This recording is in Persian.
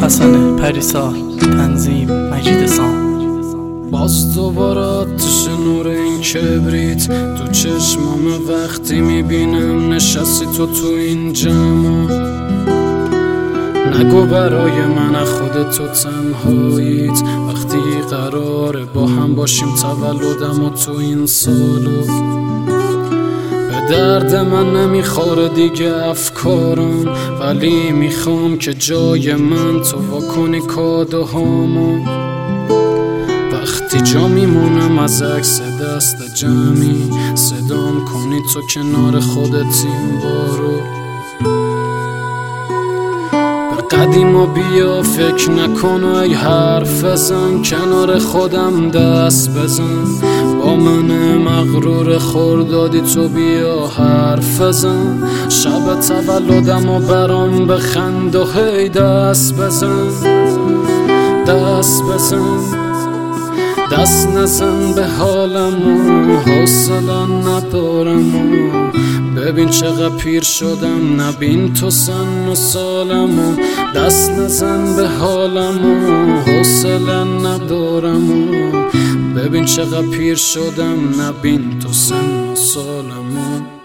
حسن پریسا، تنظیم مجید سام. باز دوباره آتش نور این کبریت تو چشمام وقتی میبینم نشستی تو این جمع. نگو برای من خودتو تنهاییت وقتی قراره با هم باشیم تولدم و تو این سالو. به درد من نمیخوره دیگه افکارم، ولی میخوام که جای من تو واکنی کادوهامو. وقتی جا میمونم از عکس دست جمعی صدام کنی تو کنار خودت این بارو. به قدیما بیا فکر نکن و ای حرف بزن، کنار خودم دست بزن. با من مغرور خوردادی تو بیا حرف بزن. شب تولدم و برام بخند و هی دست بزن. دست بزن، دست نزن به حالم و حوصله ندارم و ببین چقدر پیر شدم، نبین تو سن و سالم و دست نزن به حالم و حوصله ندارم و ببین چقدر پیر شدم، نبین تو سن و سالم و